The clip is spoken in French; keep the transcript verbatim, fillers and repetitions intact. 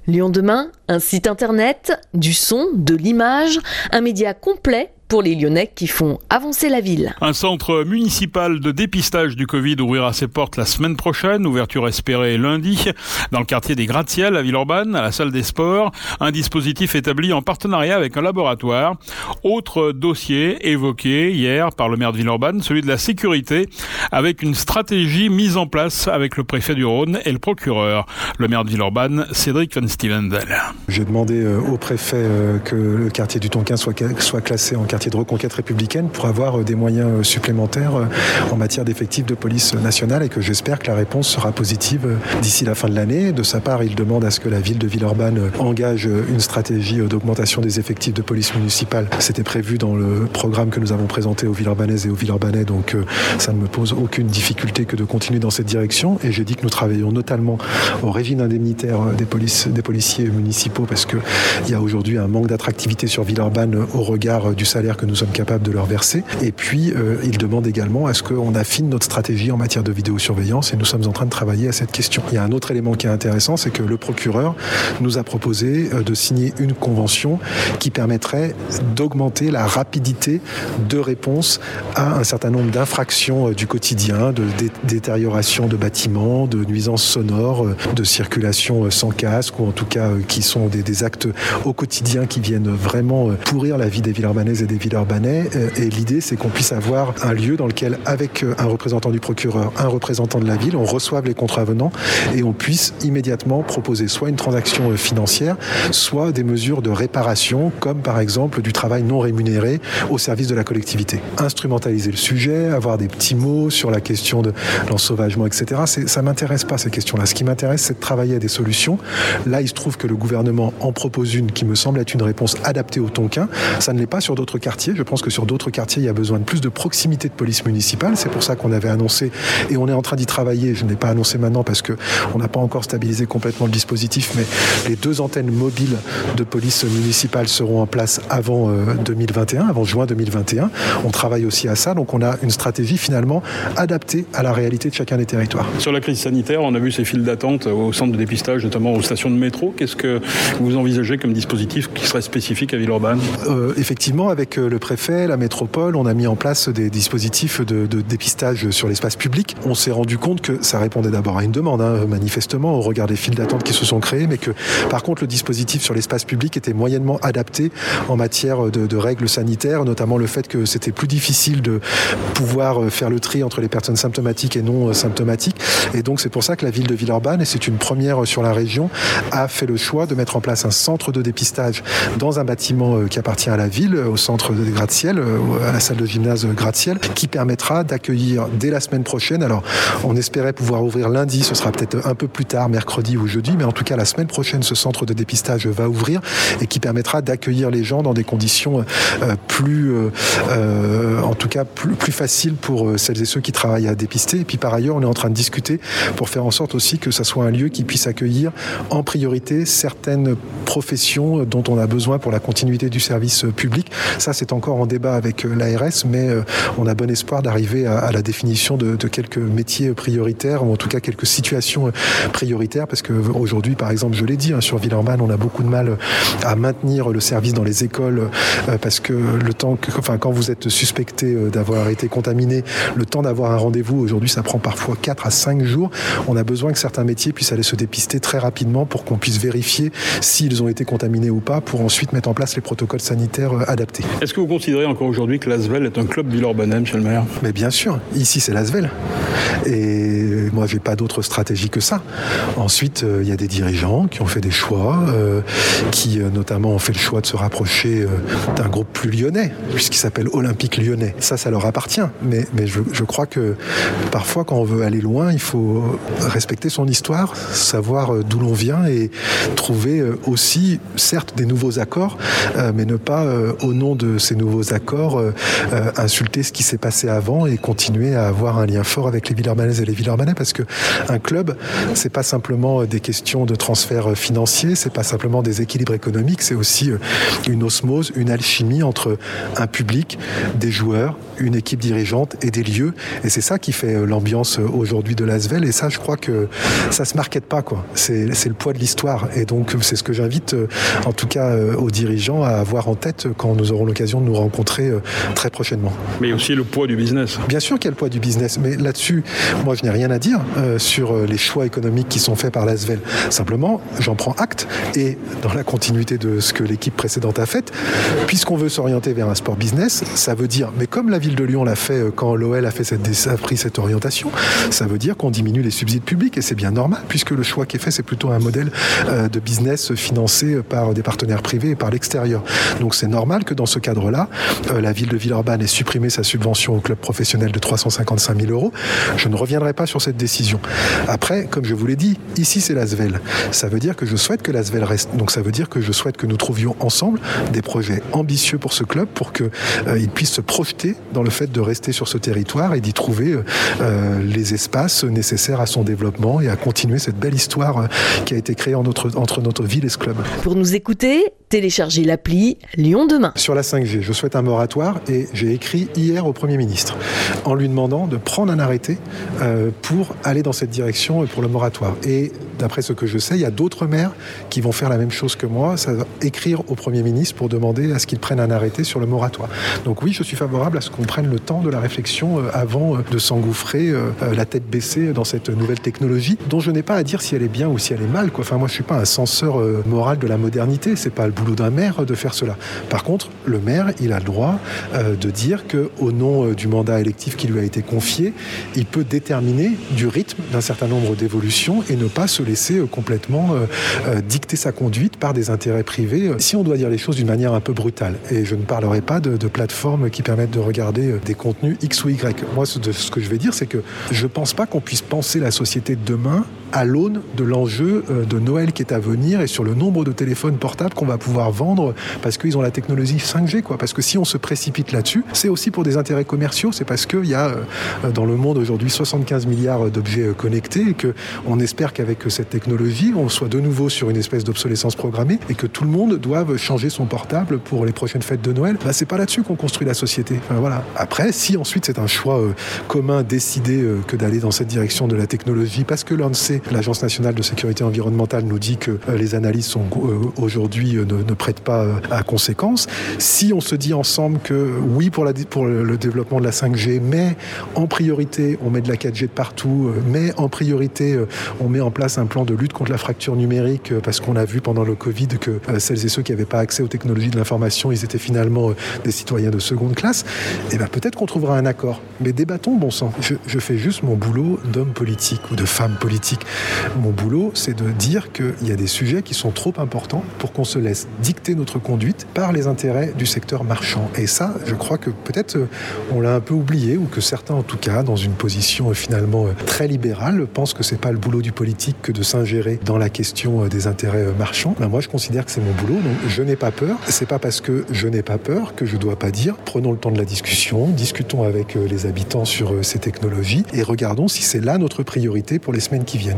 Lyon demain, un site internet, du son, de l'image, un média complet pour les Lyonnais qui font avancer la ville. Un centre municipal de dépistage du Covid ouvrira ses portes la semaine prochaine. Ouverture espérée lundi dans le quartier des Gratte-Ciel à Villeurbanne, à la salle des sports. Un dispositif établi en partenariat avec un laboratoire. Autre dossier évoqué hier par le maire de Villeurbanne, celui de la sécurité, avec une stratégie mise en place avec le préfet du Rhône et le procureur. Le maire de Villeurbanne, Cédric Van Stevendel. J'ai demandé au préfet que le quartier du Tonkin soit, soit classé en quartier de reconquête républicaine pour avoir des moyens supplémentaires en matière d'effectifs de police nationale et que j'espère que la réponse sera positive d'ici la fin de l'année. De sa part, il demande à ce que la ville de Villeurbanne engage une stratégie d'augmentation des effectifs de police municipale. C'était prévu dans le programme que nous avons présenté aux Villeurbanaises et aux Villeurbanais, donc ça ne me pose aucune difficulté que de continuer dans cette direction. Et j'ai dit que nous travaillons notamment au régime indemnitaire des, polices, des policiers municipaux parce qu'il y a aujourd'hui un manque d'attractivité sur Villeurbanne au regard du salaire que nous sommes capables de leur verser. Et puis, euh, il demande également à ce qu'on affine notre stratégie en matière de vidéosurveillance et nous sommes en train de travailler à cette question. Il y a un autre élément qui est intéressant, c'est que le procureur nous a proposé euh, de signer une convention qui permettrait d'augmenter la rapidité de réponse à un certain nombre d'infractions euh, du quotidien, de dé- détérioration de bâtiments, de nuisances sonores, euh, de circulation euh, sans casque ou en tout cas euh, qui sont des, des actes au quotidien qui viennent vraiment euh, pourrir la vie des Villeurbanaises et des Villeurbanais. Et l'idée, c'est qu'on puisse avoir un lieu dans lequel, avec un représentant du procureur, un représentant de la ville, on reçoive les contravenants et on puisse immédiatement proposer soit une transaction financière, soit des mesures de réparation, comme par exemple du travail non rémunéré au service de la collectivité. Instrumentaliser le sujet, avoir des petits mots sur la question de l'ensauvagement, et cetera. C'est, ça ne m'intéresse pas, ces questions-là. Ce qui m'intéresse, c'est de travailler à des solutions. Là, il se trouve que le gouvernement en propose une qui me semble être une réponse adaptée au Tonkin. Ça ne l'est pas sur d'autres quartiers. Je pense que sur d'autres quartiers, il y a besoin de plus de proximité de police municipale. C'est pour ça qu'on avait annoncé, et on est en train d'y travailler, je ne l'ai pas annoncé maintenant parce qu'on n'a pas encore stabilisé complètement le dispositif, mais les deux antennes mobiles de police municipale seront en place avant euh, deux mille vingt et un, avant juin deux mille vingt et un. On travaille aussi à ça, donc on a une stratégie finalement adaptée à la réalité de chacun des territoires. Sur la crise sanitaire, on a vu ces files d'attente au centre de dépistage, notamment aux stations de métro. Qu'est-ce que vous envisagez comme dispositif qui serait spécifique à Villeurbanne ? euh, Effectivement, avec le préfet, la métropole, on a mis en place des dispositifs de, de dépistage sur l'espace public. On s'est rendu compte que ça répondait d'abord à une demande, hein, manifestement, au regard des files d'attente qui se sont créées, mais que par contre le dispositif sur l'espace public était moyennement adapté en matière de, de règles sanitaires, notamment le fait que c'était plus difficile de pouvoir faire le tri entre les personnes symptomatiques et non symptomatiques. Et donc c'est pour ça que la ville de Villeurbanne, et c'est une première sur la région, a fait le choix de mettre en place un centre de dépistage dans un bâtiment qui appartient à la ville, au centre des Gratte-Ciel, à la salle de gymnase Gratte-Ciel, qui permettra d'accueillir dès la semaine prochaine. Alors, on espérait pouvoir ouvrir lundi, ce sera peut-être un peu plus tard, mercredi ou jeudi, mais en tout cas, la semaine prochaine, ce centre de dépistage va ouvrir et qui permettra d'accueillir les gens dans des conditions euh, plus, euh, en tout cas, plus, plus faciles pour celles et ceux qui travaillent à dépister. Et puis, par ailleurs, on est en train de discuter pour faire en sorte aussi que ça soit un lieu qui puisse accueillir en priorité certaines professions dont on a besoin pour la continuité du service public. Ça, c'est encore en débat avec l'A R S, mais on a bon espoir d'arriver à, à la définition de, de quelques métiers prioritaires, ou en tout cas quelques situations prioritaires, parce qu'aujourd'hui, par exemple, je l'ai dit, hein, sur Villeurbanne, on a beaucoup de mal à maintenir le service dans les écoles, euh, parce que le temps, que, enfin, quand vous êtes suspecté d'avoir été contaminé, le temps d'avoir un rendez-vous, aujourd'hui, ça prend parfois quatre à cinq jours. On a besoin que certains métiers puissent aller se dépister très rapidement pour qu'on puisse vérifier s'ils ont été contaminés ou pas, pour ensuite mettre en place les protocoles sanitaires adaptés. Est-ce que vous considérez encore aujourd'hui que l'Asvel est un club villeurbanais, monsieur le maire ? Mais bien sûr, ici c'est l'Asvel. Et moi, j'ai pas d'autre stratégie que ça. Ensuite, il euh, y a des dirigeants qui ont fait des choix, euh, qui euh, notamment ont fait le choix de se rapprocher euh, d'un groupe plus lyonnais, puisqu'il s'appelle Olympique Lyonnais. Ça, ça leur appartient. Mais, mais je, je crois que parfois, quand on veut aller loin, il faut respecter son histoire, savoir euh, d'où l'on vient et trouver euh, aussi, certes, des nouveaux accords, euh, mais ne pas, euh, au nom de de ces nouveaux accords euh, euh, insulter ce qui s'est passé avant et continuer à avoir un lien fort avec les Villeurbanaises et les Villeurbanais, parce que un club, c'est pas simplement des questions de transfert financier, c'est pas simplement des équilibres économiques, c'est aussi une osmose, une alchimie entre un public, des joueurs, une équipe dirigeante et des lieux. Et c'est ça qui fait l'ambiance aujourd'hui de l'Asvel. Et ça, je crois que ça se marquette pas, quoi. C'est, c'est le poids de l'histoire. Et donc, c'est ce que j'invite, en tout cas, aux dirigeants à avoir en tête quand nous aurons l'occasion de nous rencontrer très prochainement. Mais aussi le poids du business. Bien sûr qu'il y a le poids du business. Mais là-dessus, moi, je n'ai rien à dire euh, sur les choix économiques qui sont faits par l'Asvel. Simplement, j'en prends acte. Et dans la continuité de ce que l'équipe précédente a fait, puisqu'on veut s'orienter vers un sport business, ça veut dire, mais comme la ville de Lyon l'a fait quand l'O L a, fait cette, a pris cette orientation, ça veut dire qu'on diminue les subsides publics, et c'est bien normal, puisque le choix qui est fait, c'est plutôt un modèle euh, de business financé par des partenaires privés et par l'extérieur. Donc c'est normal que dans ce cadre-là, euh, la ville de Villeurbanne ait supprimé sa subvention au club professionnel de trois cent cinquante-cinq mille euros. Je ne reviendrai pas sur cette décision. Après, comme je vous l'ai dit, ici c'est l'Asvel. Ça veut dire que je souhaite que l'Asvel reste. Donc ça veut dire que je souhaite que nous trouvions ensemble des projets ambitieux pour ce club, pour qu'il euh, puisse se projeter dans le fait de rester sur ce territoire et d'y trouver euh, les espaces nécessaires à son développement et à continuer cette belle histoire euh, qui a été créée en notre, entre notre ville et ce club. Pour nous écouter, téléchargez l'appli Lyon Demain. Sur la cinq G, je souhaite un moratoire et j'ai écrit hier au Premier ministre en lui demandant de prendre un arrêté euh, pour aller dans cette direction pour le moratoire. Et d'après ce que je sais, il y a d'autres maires qui vont faire la même chose que moi, ça va écrire au Premier ministre pour demander à ce qu'il prenne un arrêté sur le moratoire. Donc oui, je suis favorable à ce qu'on prenne le temps de la réflexion euh, avant euh, de s'engouffrer euh, la tête baissée dans cette nouvelle technologie, dont je n'ai pas à dire si elle est bien ou si elle est mal, quoi. Enfin, moi, je suis pas un censeur euh, moral de la modernité, c'est pas le boulot d'un maire de faire cela. Par contre, le maire, il a le droit euh, de dire qu'au nom euh, du mandat électif qui lui a été confié, il peut déterminer du rythme d'un certain nombre d'évolutions et ne pas se laisser euh, complètement euh, euh, dicter sa conduite par des intérêts privés, euh, si on doit dire les choses d'une manière un peu brutale. Et je ne parlerai pas de, de plateformes qui permettent de regarder euh, des contenus X ou Y. Moi, ce, de, ce que je vais dire, c'est que je ne pense pas qu'on puisse penser la société de demain à l'aune de l'enjeu euh, de Noël qui est à venir et sur le nombre de téléphones portables qu'on va pouvoir vendre parce qu'ils ont la technologie cinq G, quoi. Parce que si on se précipite là-dessus, c'est aussi pour des intérêts commerciaux, c'est parce qu'il y a euh, dans le monde aujourd'hui soixante-quinze milliards d'objets euh, connectés et qu'on espère qu'avec cette technologie, on soit de nouveau sur une espèce d'obsolescence programmée et que tout le monde doive changer son portable pour les prochaines fêtes de Noël. Bah, c'est pas là-dessus qu'on construit la société. Enfin, voilà. Après, si ensuite c'est un choix euh, commun décidé euh, que d'aller dans cette direction de la technologie, parce que l'ANSEE, l'Agence nationale de sécurité environnementale, nous dit que euh, les analyses sont euh, aujourd'hui euh, ne, ne prêtent pas euh, à conséquence. Si on se dit ensemble que oui pour, la, pour le développement de la cinq G, mais en priorité on met de la quatre G de partout, euh, mais en priorité euh, on met en place un plan de lutte contre la fracture numérique euh, parce qu'on a vu pendant le Covid que euh, celles et ceux qui n'avaient pas accès aux technologies de l'information, ils étaient finalement euh, des citoyens de seconde classe, et bien peut-être qu'on trouvera un accord. Mais débattons, bon sang. Je, je fais juste mon boulot d'homme politique ou de femme politique. Mon boulot, c'est de dire qu'il y a des sujets qui sont trop importants pour qu'on se laisse dicter notre conduite par les intérêts du secteur marchand. Et ça, je crois que peut-être on l'a un peu oublié, ou que certains, en tout cas, dans une position finalement très libérale, pensent que c'est pas le boulot du politique que de s'ingérer dans la question des intérêts marchands. Ben moi, je considère que c'est mon boulot, donc je n'ai pas peur. C'est pas parce que je n'ai pas peur que je dois pas dire prenons le temps de la discussion, discutons avec les habitants sur ces technologies et regardons si c'est là notre priorité pour les semaines qui viennent.